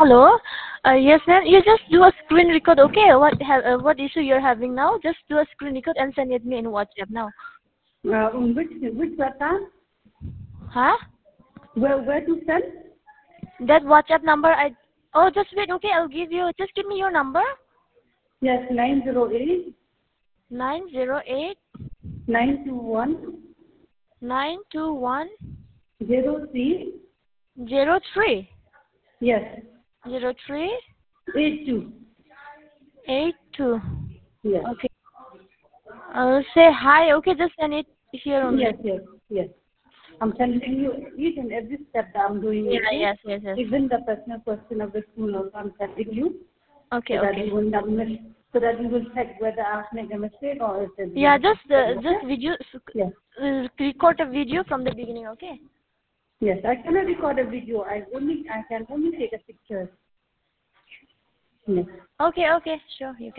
Hello. Yes, ma'am. You just do a screen record, okay? What issue you're having now? Just do a screen record and send it me in WhatsApp now. Which WhatsApp? Huh? Where to send? That WhatsApp number Oh, just wait, okay? I'll give you. Just give me your number. Yes, 908 908 921 921 03. 03 Yes, 03 82. 82. Yes. Okay. I'll say hi. Okay, just send it here only. Yes. I'm sending you each and every step that I'm doing. Yeah, Okay? yes. Even the personal question of the school also I'm sending you. Okay, so that okay. you will not miss, so that you will check whether I've made a mistake or is it. Yeah, just video. Yes. Record a video from the beginning, okay? Yes, I cannot record a video. I can only take a picture. Yes. Okay, sure. You can.